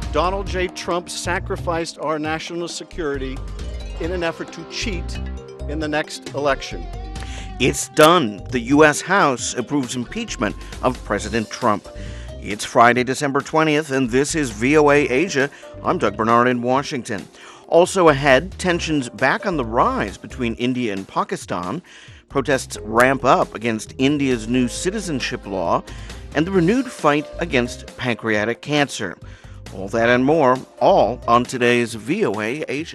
Donald J. Trump sacrificed our national security in an effort to cheat in the next election. It's done. The U.S. House approves impeachment of President Trump. It's Friday, December 20th, and this is VOA Asia. I'm Doug Bernard in Washington. Also ahead, tensions back on the rise between India and Pakistan. Protests ramp up against India's new citizenship law and the renewed fight against pancreatic cancer. All that and more, all on today's VOA Asia.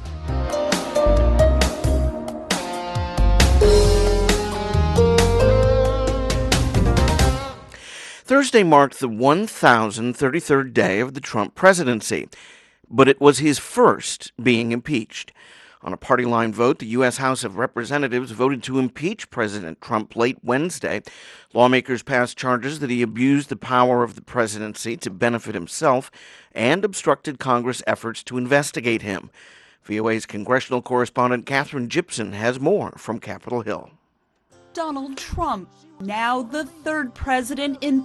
Thursday marked the 1,033rd day of the Trump presidency, but it was his first being impeached. On a party-line vote, the U.S. House of Representatives voted to impeach President Trump late Wednesday. Lawmakers passed charges that he abused the power of the presidency to benefit himself and obstructed Congress' efforts to investigate him. VOA's congressional correspondent Katherine Gypson has more from Capitol Hill. Donald Trump, now the third president in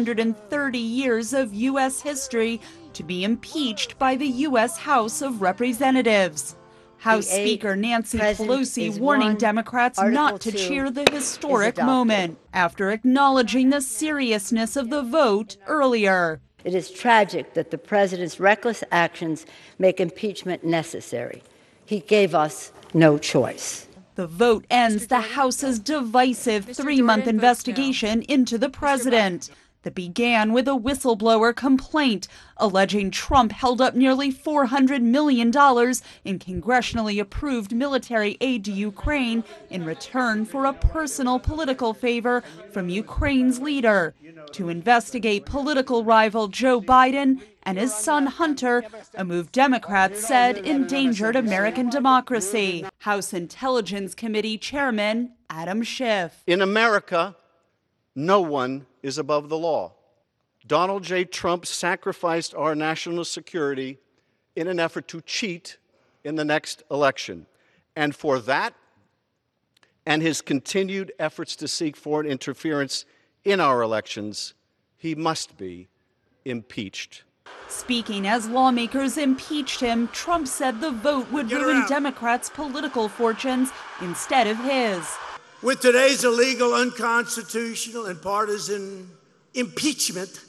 230 years of U.S. history to be impeached by the U.S. House of Representatives. House Speaker Nancy Pelosi warning Democrats not to cheer the historic moment after acknowledging the seriousness of the vote earlier. It is tragic that the president's reckless actions make impeachment necessary. He gave us no choice. The vote ends the House's divisive 3-month investigation into the president that began with a whistleblower complaint alleging Trump held up nearly $400 million in congressionally approved military aid to Ukraine in return for a personal political favor from Ukraine's leader to investigate political rival Joe Biden and his son Hunter, a move Democrats said endangered American democracy. House Intelligence Committee Chairman Adam Schiff. In America, no one is above the law. Donald J. Trump sacrificed our national security in an effort to cheat in the next election. And for that and his continued efforts to seek foreign interference in our elections, he must be impeached. Speaking as lawmakers impeached him, Trump said the vote would ruin Democrats' political fortunes instead of his. With today's illegal, unconstitutional, and partisan impeachment,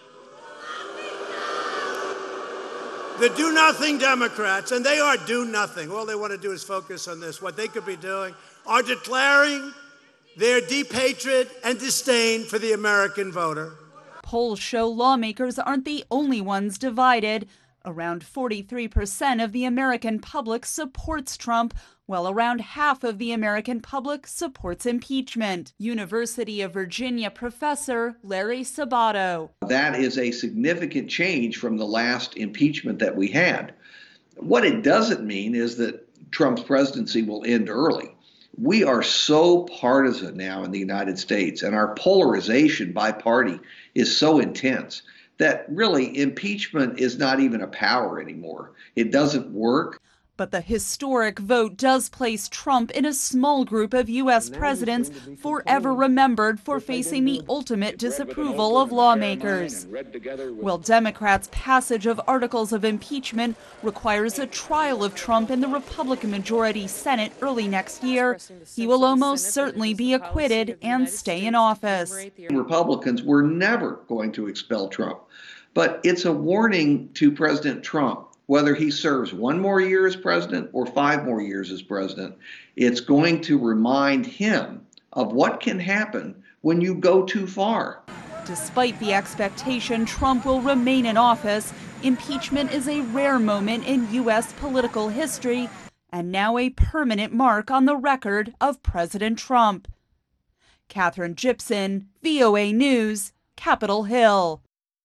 the do-nothing Democrats, and they are do-nothing, all they want to do is focus on this, what they could be doing, are declaring their deep hatred and disdain for the American voter. Polls show lawmakers aren't the only ones divided. Around 43% of the American public supports Trump, while around half of the American public supports impeachment. University of Virginia professor Larry Sabato. That is a significant change from the last impeachment that we had. What it doesn't mean is that Trump's presidency will end early. We are so partisan now in the United States, and our polarization by party is so intense that really impeachment is not even a power anymore. It doesn't work. But the historic vote does place Trump in a small group of U.S. presidents forever remembered for facing the ultimate disapproval of lawmakers. While Democrats' passage of articles of impeachment requires a trial of Trump in the Republican-majority Senate early next year, he will almost certainly be acquitted and stay in office. Republicans were never going to expel Trump, but it's a warning to President Trump. Whether he serves 1 more year as president or 5 more years as president, it's going to remind him of what can happen when you go too far. Despite the expectation Trump will remain in office, impeachment is a rare moment in U.S. political history and now a permanent mark on the record of President Trump. Katherine Gypson, VOA News, Capitol Hill.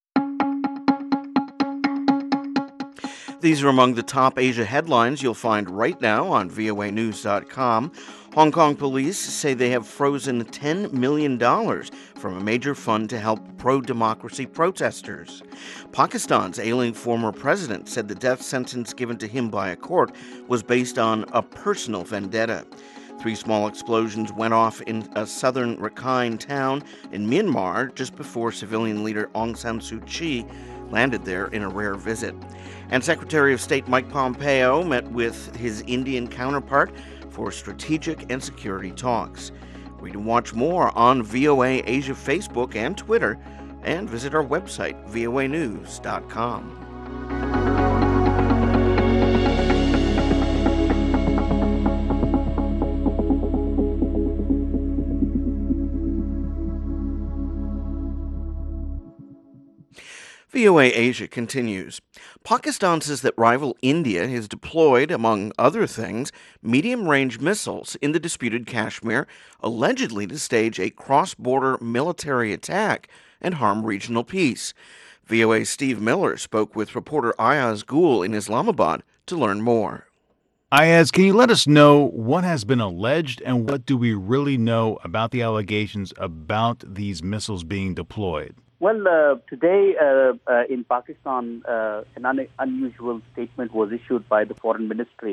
These are among the top Asia headlines you'll find right now on voanews.com. Hong Kong police say they have frozen $10 million from a major fund to help pro-democracy protesters. Pakistan's ailing former president said the death sentence given to him by a court was based on a personal vendetta. 3 small explosions went off in a southern Rakhine town in Myanmar just before civilian leader Aung San Suu Kyi landed there in a rare visit. And Secretary of State Mike Pompeo met with his Indian counterpart for strategic and security talks. Read and watch more on VOA Asia Facebook and Twitter, and visit our website, voanews.com. VOA Asia continues. Pakistan says that rival India has deployed, among other things, medium-range missiles in the disputed Kashmir, allegedly to stage a cross-border military attack and harm regional peace. VOA's Steve Miller spoke with reporter Ayaz Gul in Islamabad to learn more. Ayaz, can you let us know what has been alleged and what do we really know about the allegations about these missiles being deployed? Well, today in Pakistan, an unusual statement was issued by the Foreign Minister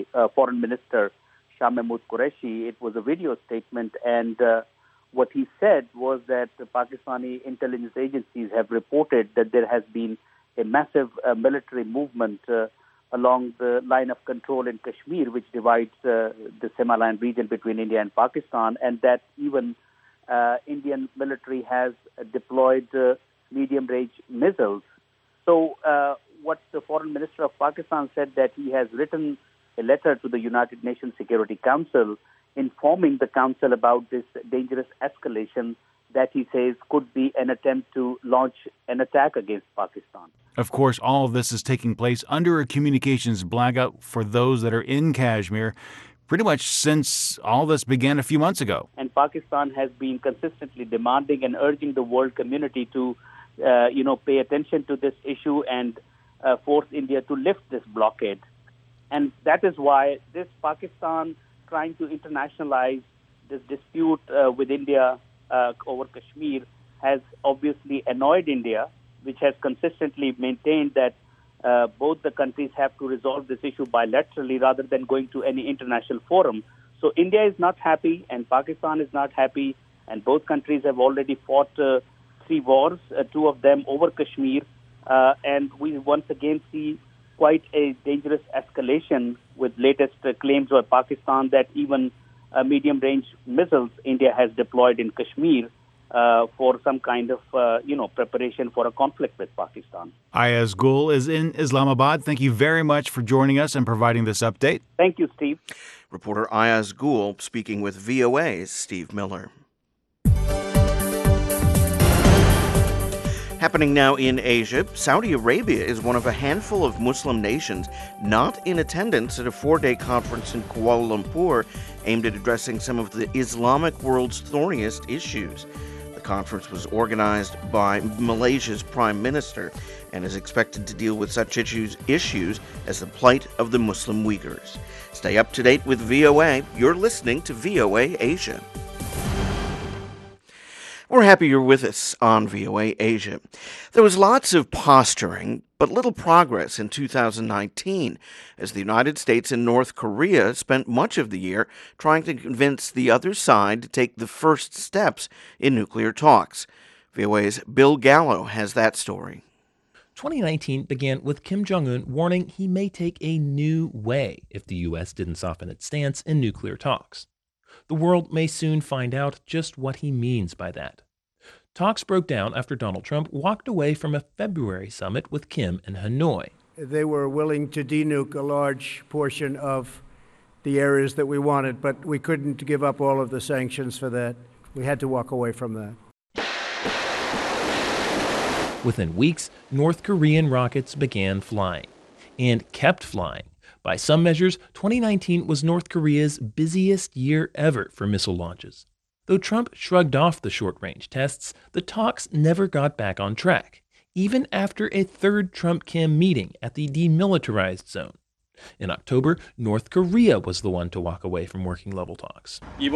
Shah Mahmood Qureshi. It was a video statement, and what he said was that the Pakistani intelligence agencies have reported that there has been a massive military movement along the line of control in Kashmir, which divides the semi-line region between India and Pakistan, and that even Indian military has deployed medium-range missiles. So what the Foreign Minister of Pakistan said, that he has written a letter to the United Nations Security Council informing the Council about this dangerous escalation that he says could be an attempt to launch an attack against Pakistan. Of course, all of this is taking place under a communications blackout for those that are in Kashmir, pretty much since all this began a few months ago. And Pakistan has been consistently demanding and urging the world community to pay attention to this issue and force India to lift this blockade. And that is why this Pakistan trying to internationalize this dispute with India over Kashmir has obviously annoyed India, which has consistently maintained that both the countries have to resolve this issue bilaterally rather than going to any international forum. So India is not happy and Pakistan is not happy, and both countries have already fought 3 wars, 2 of them over Kashmir, and we once again see quite a dangerous escalation with latest claims by Pakistan that even medium-range missiles India has deployed in Kashmir for some kind of, preparation for a conflict with Pakistan. Ayaz Gul is in Islamabad. Thank you very much for joining us and providing this update. Thank you, Steve. Reporter Ayaz Gul speaking with VOA's Steve Miller. Happening now in Asia, Saudi Arabia is one of a handful of Muslim nations not in attendance at a 4-day conference in Kuala Lumpur aimed at addressing some of the Islamic world's thorniest issues. The conference was organized by Malaysia's Prime Minister and is expected to deal with such issues as the plight of the Muslim Uyghurs. Stay up to date with VOA. You're listening to VOA Asia. We're happy you're with us on VOA Asia. There was lots of posturing, but little progress in 2019, as the United States and North Korea spent much of the year trying to convince the other side to take the first steps in nuclear talks. VOA's Bill Gallo has that story. 2019 began with Kim Jong-un warning he may take a new way if the U.S. didn't soften its stance in nuclear talks. The world may soon find out just what he means by that. Talks broke down after Donald Trump walked away from a February summit with Kim in Hanoi. They were willing to denuke a large portion of the areas that we wanted, but we couldn't give up all of the sanctions for that. We had to walk away from that. Within weeks, North Korean rockets began flying, and kept flying. By some measures, 2019 was North Korea's busiest year ever for missile launches. Though Trump shrugged off the short-range tests, the talks never got back on track, even after a third Trump-Kim meeting at the demilitarized zone. In October, North Korea was the one to walk away from working-level talks. The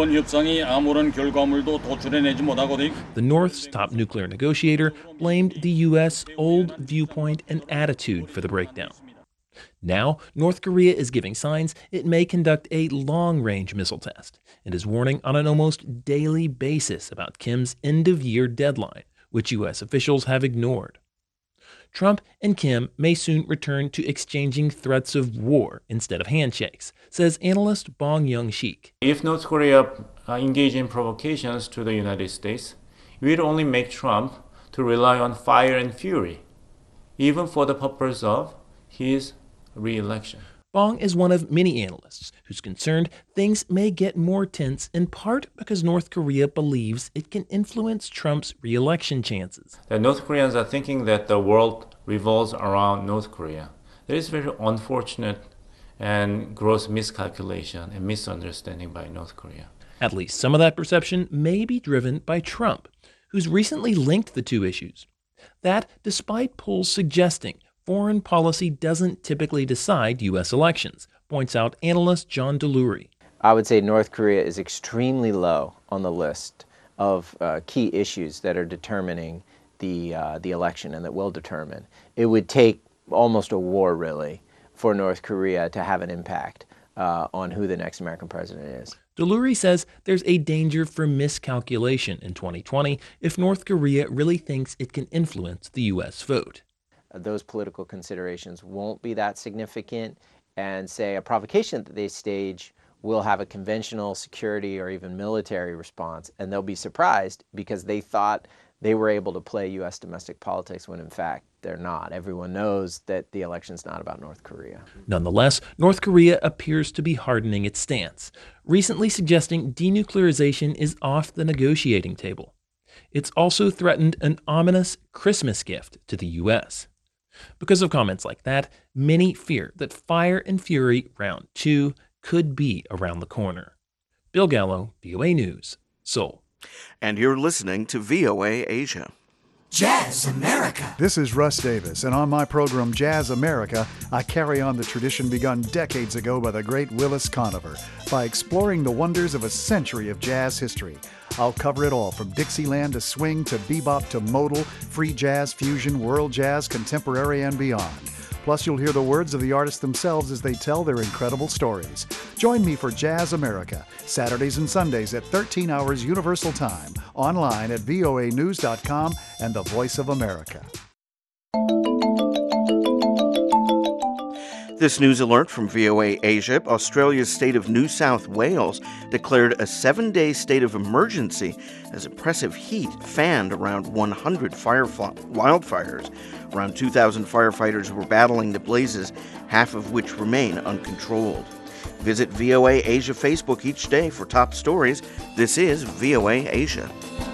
North's top nuclear negotiator blamed the U.S. old viewpoint and attitude for the breakdown. Now, North Korea is giving signs it may conduct a long-range missile test and is warning on an almost daily basis about Kim's end-of-year deadline, which U.S. officials have ignored. Trump and Kim may soon return to exchanging threats of war instead of handshakes, says analyst Bong Young-sik. If North Korea engage in provocations to the United States, it will only make Trump to rely on fire and fury, even for the purpose of his re-election. Bong is one of many analysts who's concerned things may get more tense, in part because North Korea believes it can influence Trump's re-election chances. The North Koreans are thinking that the world revolves around North Korea. That is very unfortunate and gross miscalculation and misunderstanding by North Korea. At least some of that perception may be driven by Trump, who's recently linked the two issues. That despite polls suggesting foreign policy doesn't typically decide U.S. elections, points out analyst John Delury. I would say North Korea is extremely low on the list of key issues that are determining the election and that will determine. It would take almost a war, really, for North Korea to have an impact on who the next American president is. Delury says there's a danger for miscalculation in 2020 if North Korea really thinks it can influence the U.S. vote. Those political considerations won't be that significant, and say a provocation that they stage will have a conventional security or even military response, and they'll be surprised because they thought they were able to play U.S. domestic politics when in fact they're not. Everyone knows that the election's not about North Korea. Nonetheless, North Korea appears to be hardening its stance, recently suggesting denuclearization is off the negotiating table. It's also threatened an ominous Christmas gift to the U.S. Because of comments like that, many fear that Fire and Fury Round 2 could be around the corner. Bill Gallo, VOA News, Seoul. And you're listening to VOA Asia. Jazz America. This is Russ Davis, and on my program Jazz America, I carry on the tradition begun decades ago by the great Willis Conover by exploring the wonders of a century of jazz history. I'll cover it all, from Dixieland to swing to bebop to modal, free jazz, fusion, world jazz, contemporary, and beyond. Plus, you'll hear the words of the artists themselves as they tell their incredible stories. Join me for Jazz America, Saturdays and Sundays at 13 hours Universal Time, online at voanews.com and the Voice of America. This news alert from VOA Asia: Australia's state of New South Wales declared a 7-day state of emergency as oppressive heat fanned around 100 wildfires. Around 2,000 firefighters were battling the blazes, half of which remain uncontrolled. Visit VOA Asia Facebook each day for top stories. This is VOA Asia.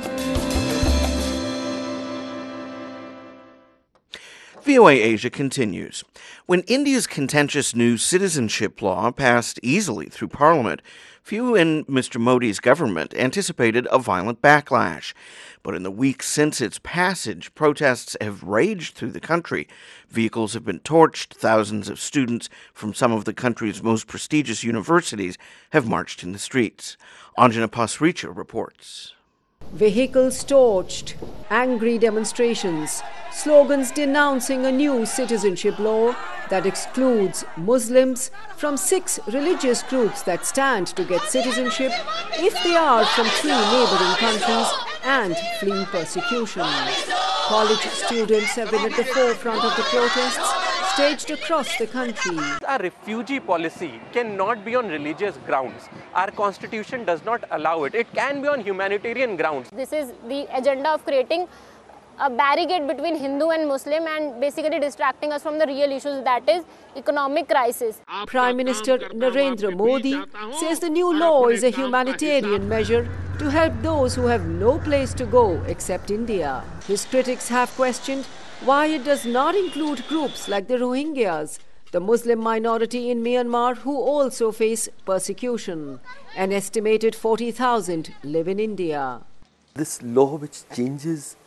VOA Asia continues. When India's contentious new citizenship law passed easily through Parliament, few in Mr. Modi's government anticipated a violent backlash. But in the weeks since its passage, protests have raged through the country. Vehicles have been torched. Thousands of students from some of the country's most prestigious universities have marched in the streets. Anjana Pasricha reports. Vehicles torched, angry demonstrations, slogans denouncing a new citizenship law that excludes Muslims from 6 religious groups that stand to get citizenship if they are from 3 neighboring countries and fleeing persecution. College students have been at the forefront of the protests staged across the country. Our refugee policy cannot be on religious grounds. Our constitution does not allow it. It can be on humanitarian grounds. This is the agenda of creating a barricade between Hindu and Muslim and basically distracting us from the real issues, that is economic crisis. Prime Minister Narendra Modi says the new law is a humanitarian measure to help those who have no place to go except India. His critics have questioned why it does not include groups like the Rohingyas, the Muslim minority in Myanmar who also face persecution. An estimated 40,000 live in India. This law, which changes,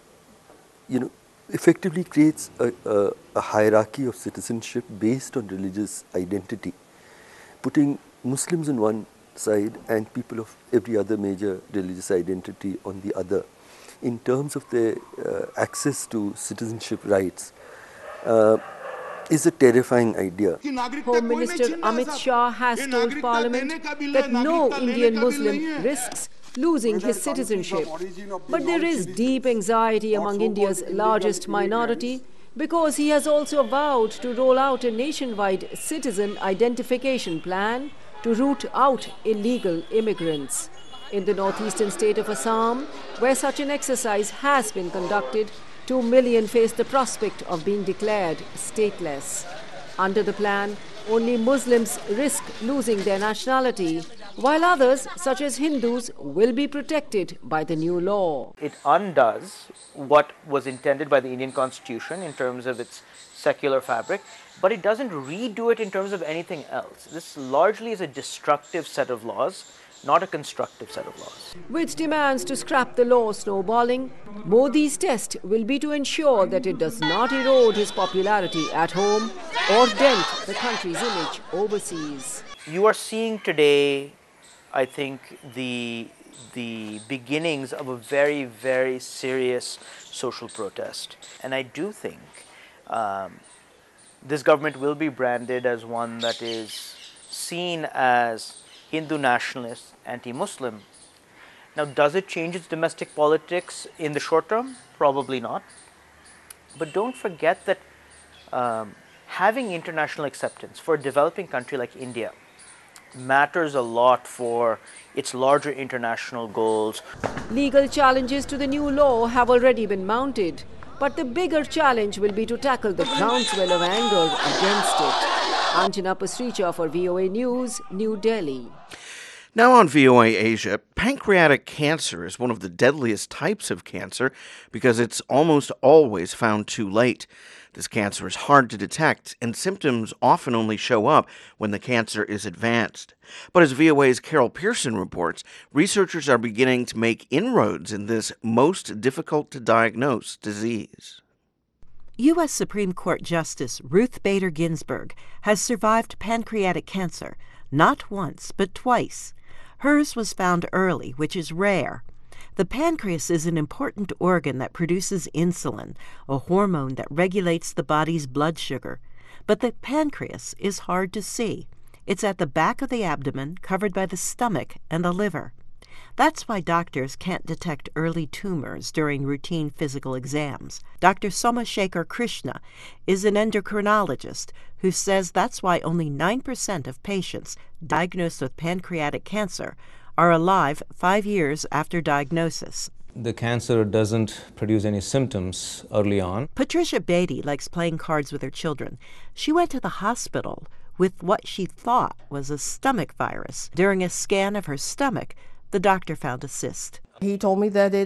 effectively creates a hierarchy of citizenship based on religious identity, putting Muslims on one side and people of every other major religious identity on the other. In terms of their access to citizenship rights, is a terrifying idea. Home Minister Amit Shah has told Parliament that no Indian Muslim risks losing his citizenship. But there is deep anxiety among India's largest minority because he has also vowed to roll out a nationwide citizen identification plan to root out illegal immigrants. In the northeastern state of Assam, where such an exercise has been conducted, 2 million face the prospect of being declared stateless. Under the plan, only Muslims risk losing their nationality, while others, such as Hindus, will be protected by the new law. It undoes what was intended by the Indian Constitution in terms of its secular fabric, but it doesn't redo it in terms of anything else. This largely is a destructive set of laws, not a constructive set of laws. With demands to scrap the law snowballing, Modi's test will be to ensure that it does not erode his popularity at home or dent the country's image overseas. You are seeing today, I think, the beginnings of a very, very serious social protest. And I do think this government will be branded as one that is seen as Hindu nationalist, anti-Muslim. Now, does it change its domestic politics in the short term? Probably not. But don't forget that having international acceptance for a developing country like India matters a lot for its larger international goals. Legal challenges to the new law have already been mounted, but the bigger challenge will be to tackle the groundswell of anger against it. Anjana Pasricha for VOA News, New Delhi. Now on VOA Asia, pancreatic cancer is one of the deadliest types of cancer because it's almost always found too late. This cancer is hard to detect, and symptoms often only show up when the cancer is advanced. But as VOA's Carol Pearson reports, researchers are beginning to make inroads in this most difficult-to-diagnose disease. U.S. Supreme Court Justice Ruth Bader Ginsburg has survived pancreatic cancer, not once, but twice. Hers was found early, which is rare. The pancreas is an important organ that produces insulin, a hormone that regulates the body's blood sugar. But the pancreas is hard to see. It's at the back of the abdomen, covered by the stomach and the liver. That's why doctors can't detect early tumors during routine physical exams. Dr. Somashekhar Krishna is an endocrinologist who says that's why only 9% of patients diagnosed with pancreatic cancer are alive 5 years after diagnosis. The cancer doesn't produce any symptoms early on. Patricia Beatty likes playing cards with her children. She went to the hospital with what she thought was a stomach virus. During a scan of her stomach, the doctor found a cyst. He told me that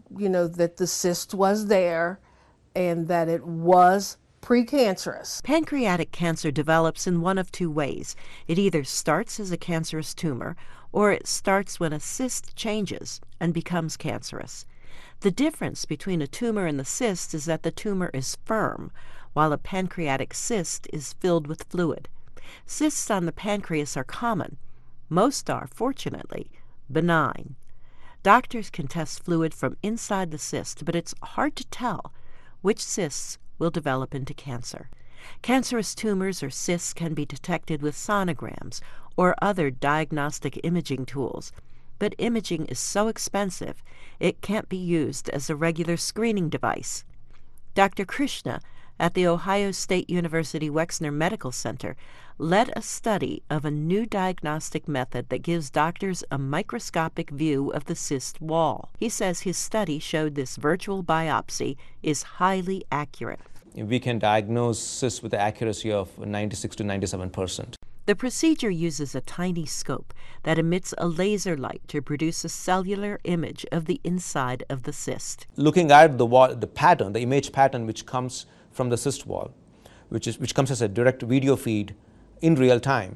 that the cyst was there and that it was precancerous. Pancreatic cancer develops in one of two ways. It either starts as a cancerous tumor, or it starts when a cyst changes and becomes cancerous. The difference between a tumor and the cyst is that the tumor is firm, while a pancreatic cyst is filled with fluid. Cysts on the pancreas are common. Most are, fortunately, benign. Doctors can test fluid from inside the cyst, but it's hard to tell which cysts will develop into cancer. Cancerous tumors or cysts can be detected with sonograms or other diagnostic imaging tools, but imaging is so expensive it can't be used as a regular screening device. Dr. Krishna at the Ohio State University Wexner Medical Center led a study of a new diagnostic method that gives doctors a microscopic view of the cyst wall. He says his study showed this virtual biopsy is highly accurate. We can diagnose cysts with the accuracy of 96 to 97%. The procedure uses a tiny scope that emits a laser light to produce a cellular image of the inside of the cyst. Looking at the wall, the pattern, the image pattern which comes from the cyst wall, which comes as a direct video feed in real time,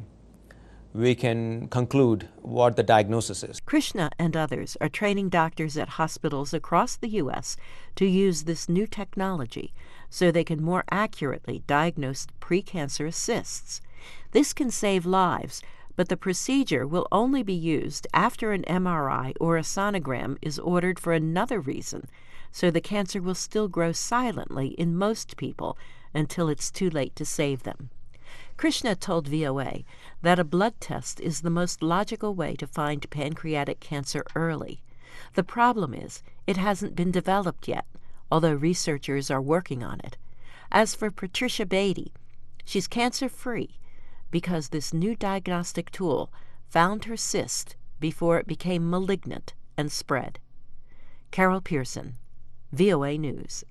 we can conclude what the diagnosis is. Krishna and others are training doctors at hospitals across the U.S. to use this new technology so they can more accurately diagnose precancerous cysts. This can save lives, but the procedure will only be used after an MRI or a sonogram is ordered for another reason, so the cancer will still grow silently in most people until it's too late to save them. Krishna told VOA that a blood test is the most logical way to find pancreatic cancer early. The problem is it hasn't been developed yet, although researchers are working on it. As for Patricia Beatty, she's cancer-free because this new diagnostic tool found her cyst before it became malignant and spread. Carol Pearson, VOA News.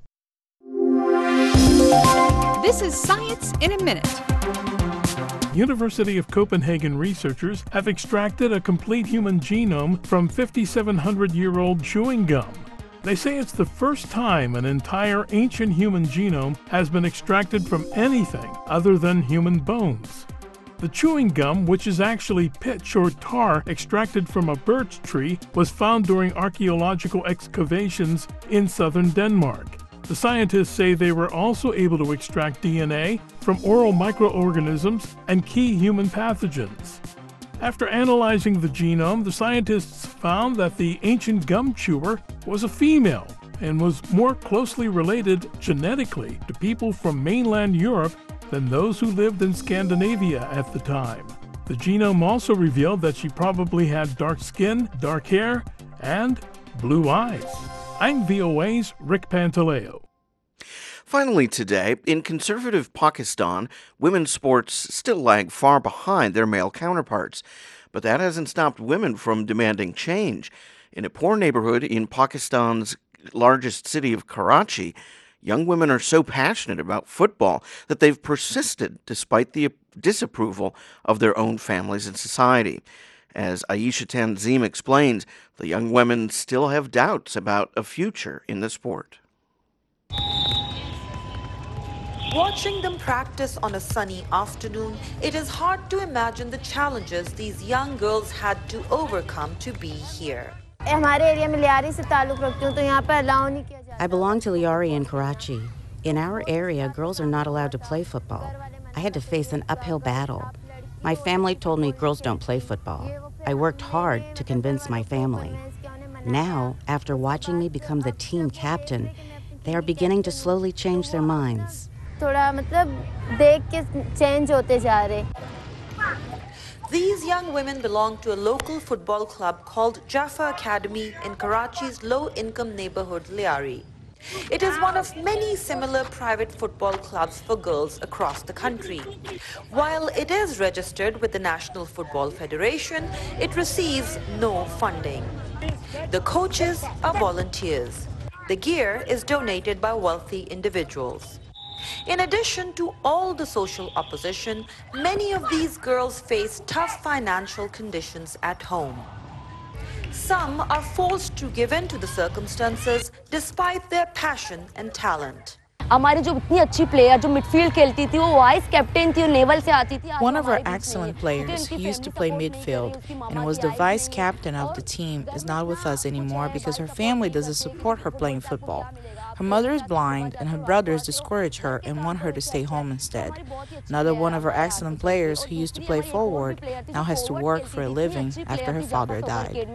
This is Science in a Minute. University of Copenhagen researchers have extracted a complete human genome from 5,700-year-old chewing gum. They say it's the first time an entire ancient human genome has been extracted from anything other than human bones. The chewing gum, which is actually pitch or tar extracted from a birch tree, was found during archaeological excavations in southern Denmark. The scientists say they were also able to extract DNA from oral microorganisms and key human pathogens. After analyzing the genome, the scientists found that the ancient gum chewer was a female and was more closely related genetically to people from mainland Europe than those who lived in Scandinavia at the time. The genome also revealed that she probably had dark skin, dark hair, and blue eyes. I'm VOA's Rick Pantaleo. Finally today, in conservative Pakistan, women's sports still lag far behind their male counterparts. But that hasn't stopped women from demanding change. In a poor neighborhood in Pakistan's largest city of Karachi, young women are so passionate about football that they've persisted despite the disapproval of their own families and society. As Aisha Tanzim explains, the young women still have doubts about a future in the sport. Watching them practice on a sunny afternoon, it is hard to imagine the challenges these young girls had to overcome to be here. I belong to Liari in Karachi. In our area, girls are not allowed to play football. I had to face an uphill battle. My family told me girls don't play football. I worked hard to convince my family. Now, after watching me become the team captain, they are beginning to slowly change their minds. These young women belong to a local football club called Jaffa Academy in Karachi's low-income neighborhood Liari. It is one of many similar private football clubs for girls across the country. While it is registered with the National Football Federation, it receives no funding. The coaches are volunteers. The gear is donated by wealthy individuals. In addition to all the social opposition, many of these girls face tough financial conditions at home. Some are forced to give in to the circumstances despite their passion and talent. One of our excellent players who used to play midfield and was the vice captain of the team is not with us anymore because her family doesn't support her playing football. Her mother is blind and her brothers discourage her and want her to stay home instead. Another one of our excellent players who used to play forward now has to work for a living after her father died.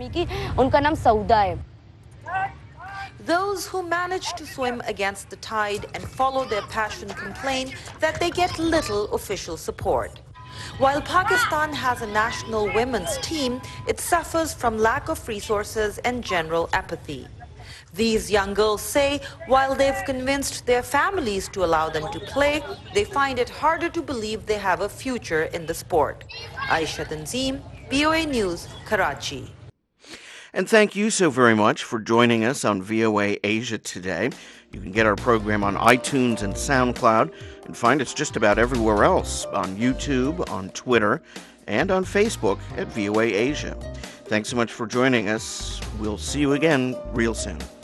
Those who manage to swim against the tide and follow their passion complain that they get little official support. While Pakistan has a national women's team, it suffers from lack of resources and general apathy. These young girls say while they've convinced their families to allow them to play, they find it harder to believe they have a future in the sport. Aisha Tanzim, VOA News, Karachi. And thank you so very much for joining us on VOA Asia today. You can get our program on iTunes and SoundCloud and find us just about everywhere else, on YouTube, on Twitter, and on Facebook at VOA Asia. Thanks so much for joining us. We'll see you again real soon.